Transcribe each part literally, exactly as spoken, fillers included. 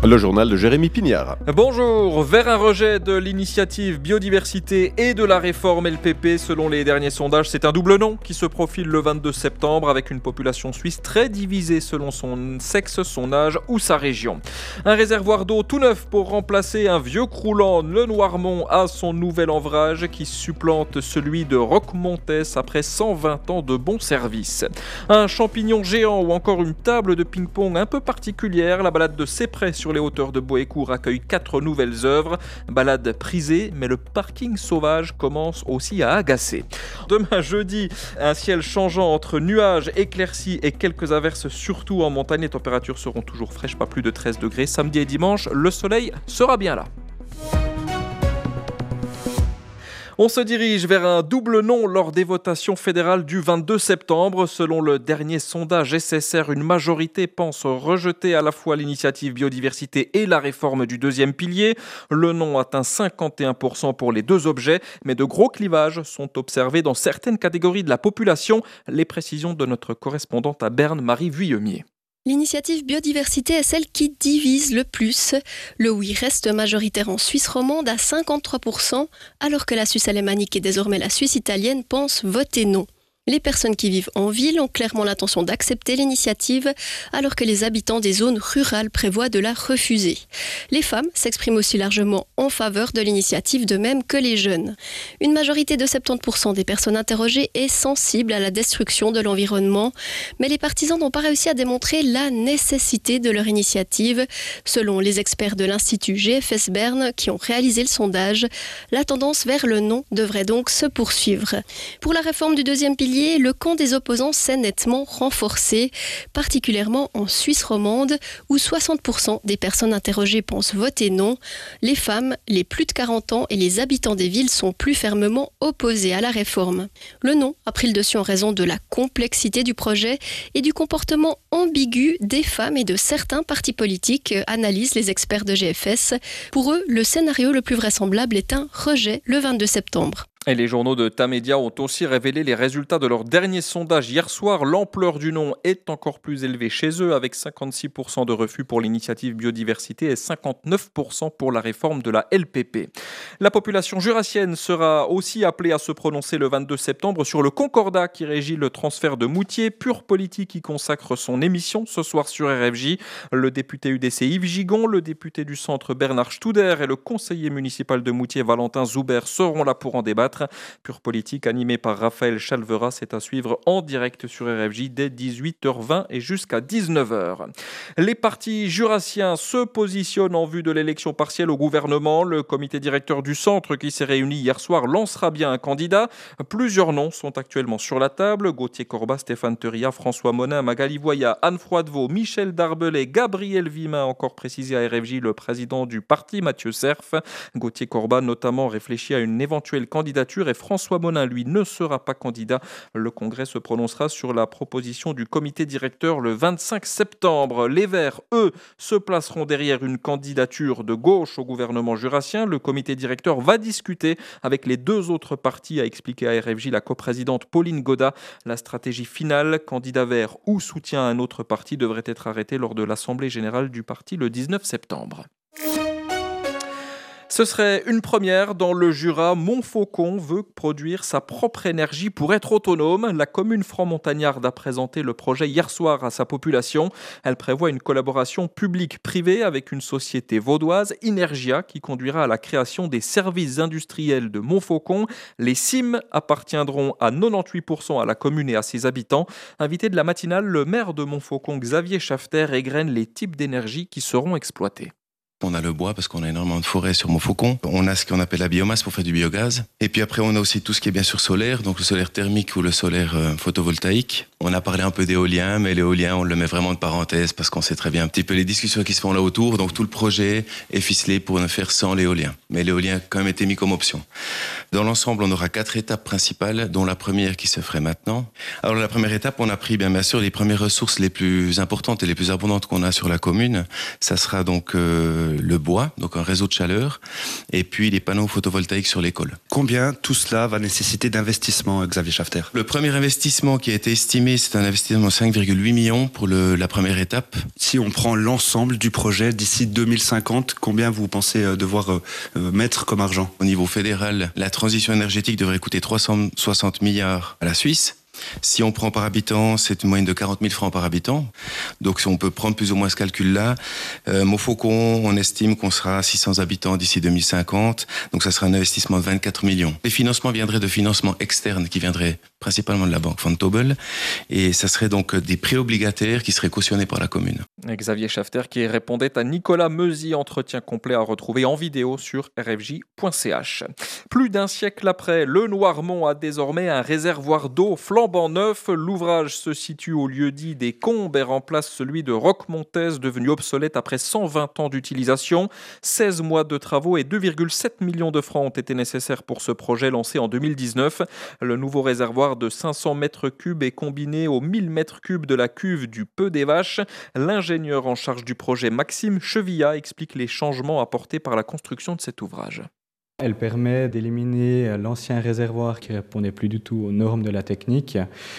Le journal de Jérémy Pignard. Bonjour, vers un rejet de l'initiative biodiversité et de la réforme L P P, selon les derniers sondages, c'est un double non qui se profile le vingt-deux septembre avec une population suisse très divisée selon son sexe, son âge ou sa région. Un réservoir d'eau tout neuf pour remplacer un vieux croulant, le Noirmont a son nouvel ouvrage qui supplante celui de Roquemontès après cent vingt ans de bons services. Un champignon géant ou encore une table de ping-pong un peu particulière, la balade de Céprès sur les hauteurs de Boécourt accueille quatre nouvelles œuvres. Balade prisée, mais le parking sauvage commence aussi à agacer. Demain jeudi, un ciel changeant entre nuages, éclaircies et quelques averses, surtout en montagne. Les températures seront toujours fraîches, pas plus de treize degrés. Samedi et dimanche, le soleil sera bien là. On se dirige vers un double non lors des votations fédérales du vingt-deux septembre. Selon le dernier sondage S S R, une majorité pense rejeter à la fois l'initiative biodiversité et la réforme du deuxième pilier. Le non atteint cinquante et un pour cent pour les deux objets, mais de gros clivages sont observés dans certaines catégories de la population. Les précisions de notre correspondante à Berne, Marie Vuillemier. L'initiative biodiversité est celle qui divise le plus. Le oui reste majoritaire en Suisse romande à cinquante-trois pour cent, alors que la Suisse alémanique et désormais la Suisse italienne pensent voter non. Les personnes qui vivent en ville ont clairement l'intention d'accepter l'initiative, alors que les habitants des zones rurales prévoient de la refuser. Les femmes s'expriment aussi largement en faveur de l'initiative, de même que les jeunes. Une majorité de soixante-dix pour cent des personnes interrogées est sensible à la destruction de l'environnement, mais les partisans n'ont pas réussi à démontrer la nécessité de leur initiative. Selon les experts de l'Institut G F S Berne qui ont réalisé le sondage, la tendance vers le non devrait donc se poursuivre. Pour la réforme du deuxième pilier, le camp des opposants s'est nettement renforcé, particulièrement en Suisse romande, où soixante pour cent des personnes interrogées pensent voter non. Les femmes, les plus de quarante ans et les habitants des villes sont plus fermement opposés à la réforme. Le non a pris le dessus en raison de la complexité du projet et du comportement ambigu des femmes et de certains partis politiques, analysent les experts de G F S. Pour eux, le scénario le plus vraisemblable est un rejet le vingt-deux septembre. Et les journaux de Tamedia ont aussi révélé les résultats de leur dernier sondage hier soir. L'ampleur du non est encore plus élevée chez eux, avec cinquante-six pour cent de refus pour l'initiative biodiversité et cinquante-neuf pour cent pour la réforme de la L P P. La population jurassienne sera aussi appelée à se prononcer le vingt-deux septembre sur le concordat qui régit le transfert de Moutier. Pure Politique y consacre son émission ce soir sur R F J. Le député U D C Yves Gigon, le député du centre Bernard Studer et le conseiller municipal de Moutier Valentin Zuber seront là pour en débattre. Pure Politique animé par Raphaël Chalvera, c'est à suivre en direct sur R F J dès dix-huit heures vingt et jusqu'à dix-neuf heures. Les partis jurassiens se positionnent en vue de l'élection partielle au gouvernement. Le comité directeur du centre qui s'est réuni hier soir lancera bien un candidat. Plusieurs noms sont actuellement sur la table. Gauthier Corbat, Stéphane Teuria, François Monin, Magali Voya, Anne Froidevaux, Michel Darbelay, Gabriel Vimin, encore précisé à R F J le président du parti Mathieu Serf. Gauthier Corbat notamment réfléchit à une éventuelle candidature et François Monin, lui, ne sera pas candidat. Le Congrès se prononcera sur la proposition du comité directeur le vingt-cinq septembre. Les Verts, eux, se placeront derrière une candidature de gauche au gouvernement jurassien. Le comité directeur va discuter avec les deux autres partis, a expliqué à R F J la coprésidente Pauline Goda. La stratégie finale, candidat vert ou soutien à un autre parti, devrait être arrêtée lors de l'Assemblée générale du parti le dix-neuf septembre. Ce serait une première dans le Jura. Montfaucon veut produire sa propre énergie pour être autonome. La commune franc-montagnarde a présenté le projet hier soir à sa population. Elle prévoit une collaboration publique-privée avec une société vaudoise, Inergia, qui conduira à la création des services industriels de Montfaucon. Les C I M appartiendront à quatre-vingt-dix-huit pour cent à la commune et à ses habitants. Invité de la matinale, le maire de Montfaucon, Xavier Schafter, égrène les types d'énergie qui seront exploités. On a le bois parce qu'on a énormément de forêts sur Montfaucon. On a ce qu'on appelle la biomasse pour faire du biogaz. Et puis après, on a aussi tout ce qui est bien sûr solaire, donc le solaire thermique ou le solaire euh, photovoltaïque. On a parlé un peu d'éolien, mais l'éolien, on le met vraiment de parenthèse parce qu'on sait très bien un petit peu les discussions qui se font là autour. Donc tout le projet est ficelé pour ne faire sans l'éolien. Mais l'éolien a quand même été mis comme option. Dans l'ensemble, on aura quatre étapes principales, dont la première qui se ferait maintenant. Alors la première étape, on a pris bien, bien sûr les premières ressources les plus importantes et les plus abondantes qu'on a sur la commune. Ça sera donc euh, le bois, donc un réseau de chaleur, et puis les panneaux photovoltaïques sur l'école. Combien tout cela va nécessiter d'investissement, Xavier Schafter? Le premier investissement qui a été estimé Oui, c'est un investissement de cinq virgule huit millions pour le, la première étape. Si on prend l'ensemble du projet d'ici deux mille cinquante, combien vous pensez devoir euh, mettre comme argent ? Au niveau fédéral, la transition énergétique devrait coûter trois cent soixante milliards à la Suisse. Si on prend par habitant, c'est une moyenne de quarante mille francs par habitant. Donc si on peut prendre plus ou moins ce calcul-là, euh, Montfaucon, on estime qu'on sera à six cents habitants d'ici deux mille cinquante. Donc ça sera un investissement de vingt-quatre millions. Les financements viendraient de financements externes qui viendraient principalement de la banque Vontobel. Et ça serait donc des prêts obligataires qui seraient cautionnés par la commune. Xavier Schafter qui répondait à Nicolas Meuzy. Entretien complet à retrouver en vidéo sur r f j point c h. Plus d'un siècle après, le Noirmont a désormais un réservoir d'eau flambant neuf. L'ouvrage se situe au lieu-dit des Combes et remplace celui de Roquemontaise, devenu obsolète après cent vingt ans d'utilisation. seize mois de travaux et deux virgule sept millions de francs ont été nécessaires pour ce projet lancé en deux mille dix-neuf. Le nouveau réservoir de cinq cents mètres cubes est combiné aux mille mètres cubes de la cuve du Peu des Vaches. L'ingénieur en charge du projet, Maxime Chevillat, explique les changements apportés par la construction de cet ouvrage. Elle permet d'éliminer l'ancien réservoir qui ne répondait plus du tout aux normes de la technique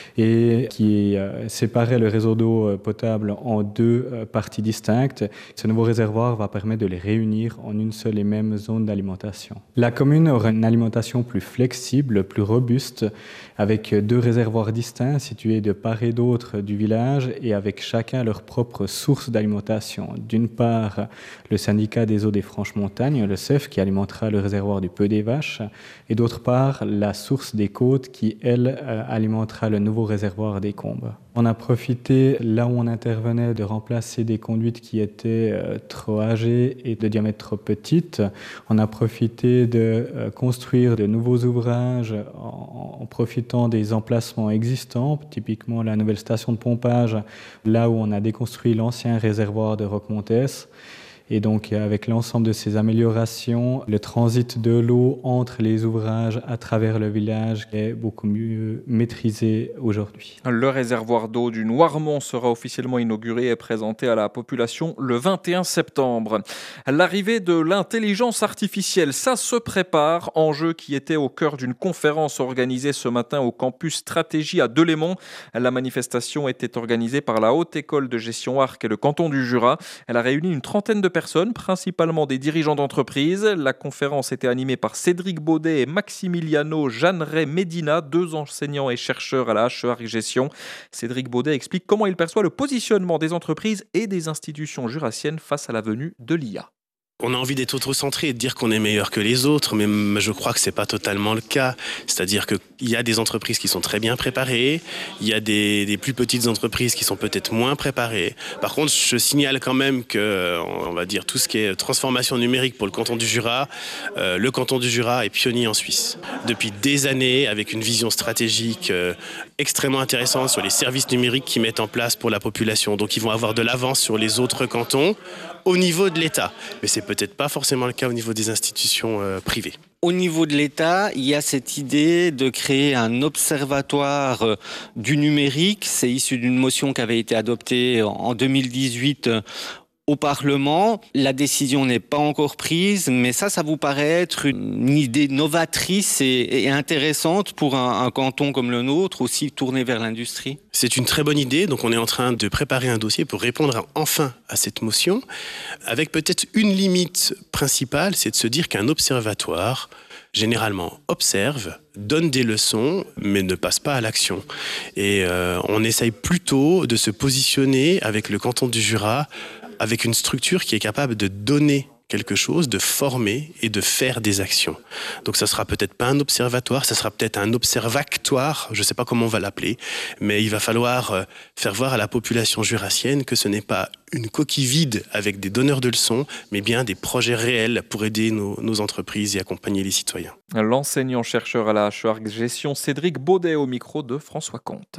et qui séparait le réseau d'eau potable en deux parties distinctes. Ce nouveau réservoir va permettre de les réunir en une seule et même zone d'alimentation. La commune aura une alimentation plus flexible, plus robuste, avec deux réservoirs distincts situés de part et d'autre du village et avec chacun leur propre source d'alimentation. D'une part, le syndicat des eaux des Franches-Montagnes, le C E F, qui alimentera le réservoir du Peu des Vaches, et d'autre part la source des Côtes qui, elle, euh, alimentera le nouveau réservoir des Combes. On a profité, là où on intervenait, de remplacer des conduites qui étaient euh, trop âgées et de diamètre trop petites. On a profité de euh, construire de nouveaux ouvrages en, en profitant des emplacements existants, typiquement la nouvelle station de pompage, là où on a déconstruit l'ancien réservoir de Roquemontaise. Et donc, avec l'ensemble de ces améliorations, le transit de l'eau entre les ouvrages à travers le village est beaucoup mieux maîtrisé aujourd'hui. Le réservoir d'eau du Noirmont sera officiellement inauguré et présenté à la population le vingt et un septembre. L'arrivée de l'intelligence artificielle, ça se prépare. Enjeu qui était au cœur d'une conférence organisée ce matin au campus Stratégie à Delémont. La manifestation était organisée par la Haute École de Gestion Arc et le canton du Jura. Elle a réuni une trentaine de personnes. Personnes, principalement des dirigeants d'entreprise. La conférence était animée par Cédric Baudet et Maximiliano Jeanneret Medina, deux enseignants et chercheurs à la H E A R C Gestion. Cédric Baudet explique comment il perçoit le positionnement des entreprises et des institutions jurassiennes face à la venue de l'I A. On a envie d'être auto-centré et de dire qu'on est meilleur que les autres, mais je crois que c'est pas totalement le cas. C'est-à-dire qu'il y a des entreprises qui sont très bien préparées, il y a des, des plus petites entreprises qui sont peut-être moins préparées. Par contre, je signale quand même que, on va dire, tout ce qui est transformation numérique pour le canton du Jura, euh, le canton du Jura est pionnier en Suisse. Depuis des années, avec une vision stratégique euh, extrêmement intéressante sur les services numériques qu'ils mettent en place pour la population. Donc, ils vont avoir de l'avance sur les autres cantons au niveau de l'État. Mais c'est peut-être pas forcément le cas au niveau des institutions euh, privées. Au niveau de l'État, il y a cette idée de créer un observatoire euh, du numérique. C'est issu d'une motion qui avait été adoptée en deux mille dix-huit euh, au Parlement. La décision n'est pas encore prise, mais ça, ça vous paraît être une idée novatrice et, et intéressante pour un, un canton comme le nôtre, aussi tourné vers l'industrie ? C'est une très bonne idée, donc on est en train de préparer un dossier pour répondre enfin à cette motion, avec peut-être une limite principale, c'est de se dire qu'un observatoire, généralement, observe, donne des leçons, mais ne passe pas à l'action. Et euh, on essaye plutôt de se positionner avec le canton du Jura, avec une structure qui est capable de donner quelque chose, de former et de faire des actions. Donc ça sera peut-être pas un observatoire, ça sera peut-être un observactoire, je ne sais pas comment on va l'appeler, mais il va falloir faire voir à la population jurassienne que ce n'est pas une coquille vide avec des donneurs de leçons, mais bien des projets réels pour aider nos, nos entreprises et accompagner les citoyens. L'enseignant-chercheur à la H E A R C Gestion, Cédric Baudet, au micro de François Comte.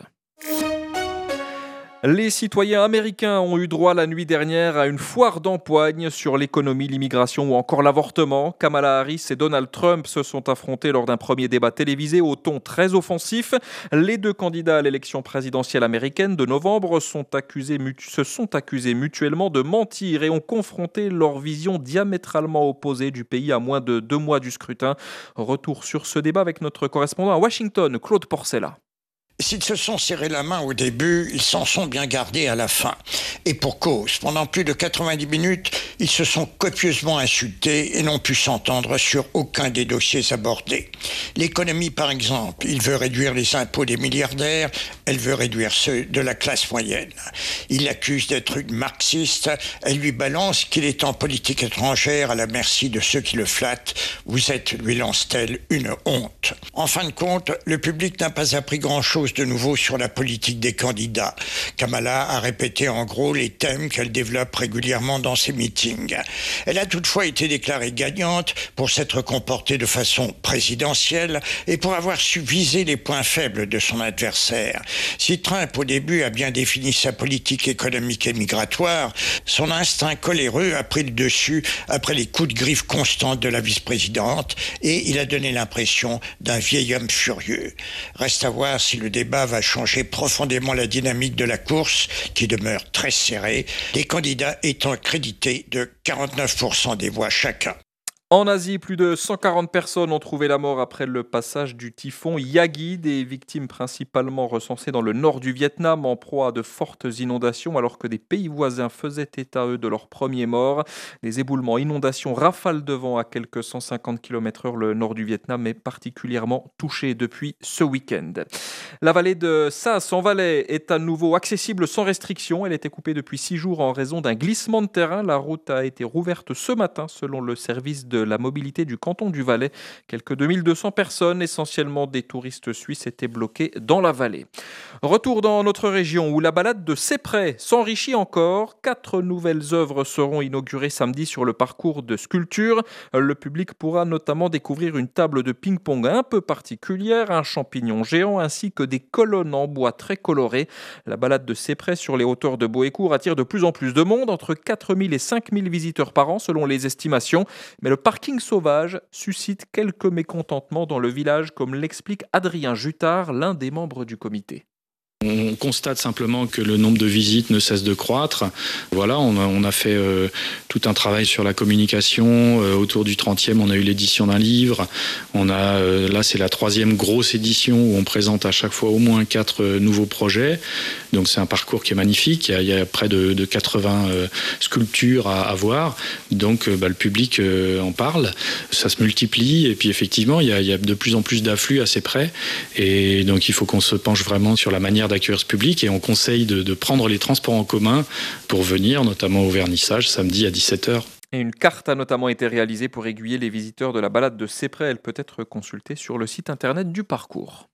Les citoyens américains ont eu droit la nuit dernière à une foire d'empoigne sur l'économie, l'immigration ou encore l'avortement. Kamala Harris et Donald Trump se sont affrontés lors d'un premier débat télévisé au ton très offensif. Les deux candidats à l'élection présidentielle américaine de novembre sont accusés, se sont accusés mutuellement de mentir et ont confronté leurs visions diamétralement opposées du pays à moins de deux mois du scrutin. Retour sur ce débat avec notre correspondant à Washington, Claude Porcella. S'ils se sont serrés la main au début, ils s'en sont bien gardés à la fin. Et pour cause, pendant plus de quatre-vingt-dix minutes, ils se sont copieusement insultés et n'ont pu s'entendre sur aucun des dossiers abordés. L'économie, par exemple, il veut réduire les impôts des milliardaires, elle veut réduire ceux de la classe moyenne. Il l'accuse d'être une marxiste, elle lui balance qu'il est en politique étrangère à la merci de ceux qui le flattent. Vous êtes, lui lance-t-elle, une honte. En fin de compte, le public n'a pas appris grand-chose de nouveau sur la politique des candidats. Kamala a répété en gros les thèmes qu'elle développe régulièrement dans ses meetings. Elle a toutefois été déclarée gagnante pour s'être comportée de façon présidentielle et pour avoir su viser les points faibles de son adversaire. Si Trump au début a bien défini sa politique économique et migratoire, son instinct coléreux a pris le dessus après les coups de griffe constants de la vice-présidente et il a donné l'impression d'un vieil homme furieux. Reste à voir si le débat va changer profondément la dynamique de la course, qui demeure très serrée, les candidats étant crédités de quarante-neuf pour cent des voix chacun. En Asie, plus de cent quarante personnes ont trouvé la mort après le passage du typhon Yagi, des victimes principalement recensées dans le nord du Vietnam en proie à de fortes inondations alors que des pays voisins faisaient état eux de leurs premiers morts. Les éboulements, inondations, rafales de vent à quelques cent cinquante kilomètres heure, le nord du Vietnam est particulièrement touché depuis ce week-end. La vallée de Sas en Valais est à nouveau accessible sans restriction. Elle était coupée depuis six jours en raison d'un glissement de terrain. La route a été rouverte ce matin selon le service de la mobilité du canton du Valais. Quelques deux mille deux cents personnes, essentiellement des touristes suisses, étaient bloquées dans la vallée. Retour dans notre région où la balade de Céprès s'enrichit encore. Quatre nouvelles œuvres seront inaugurées samedi sur le parcours de sculpture. Le public pourra notamment découvrir une table de ping-pong un peu particulière, un champignon géant ainsi que des colonnes en bois très colorées. La balade de Céprès sur les hauteurs de Boécourt attire de plus en plus de monde, entre quatre mille et cinq mille visiteurs par an selon les estimations. Mais le parking sauvage suscite quelques mécontentements dans le village, comme l'explique Adrien Jutard, l'un des membres du comité. On constate simplement que le nombre de visites ne cesse de croître. Voilà, on a, on a fait euh, tout un travail sur la communication. Euh, autour du trentième, on a eu l'édition d'un livre. On a, euh, là, c'est la troisième grosse édition où on présente à chaque fois au moins quatre euh, nouveaux projets. Donc c'est un parcours qui est magnifique. Il y a, il y a près de, de quatre-vingts euh, sculptures à, à voir. Donc euh, bah, le public euh, en parle. Ça se multiplie. Et puis effectivement, il y a, il y a de plus en plus d'afflux assez près. Et donc il faut qu'on se penche vraiment sur la manière d'accueillir ce public et on conseille de, de prendre les transports en commun pour venir, notamment au vernissage, samedi à dix-sept heures. Et une carte a notamment été réalisée pour aiguiller les visiteurs de la balade de Céprès. Elle peut être consultée sur le site internet du parcours.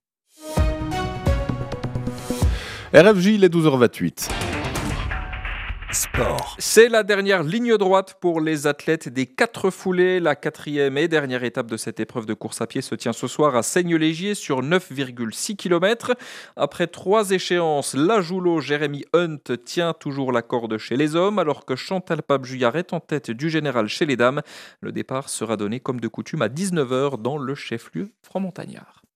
R F J, il est douze heures vingt-huit. Sport. C'est la dernière ligne droite pour les athlètes des quatre foulées. La quatrième et dernière étape de cette épreuve de course à pied se tient ce soir à Seigne-Légier sur neuf virgule six kilomètres. Après trois échéances, la Joulot Jérémy Hunt tient toujours la corde chez les hommes alors que Chantal Pape-Juillard est en tête du général chez les dames. Le départ sera donné comme de coutume à dix-neuf heures dans le chef-lieu franc-montagnard.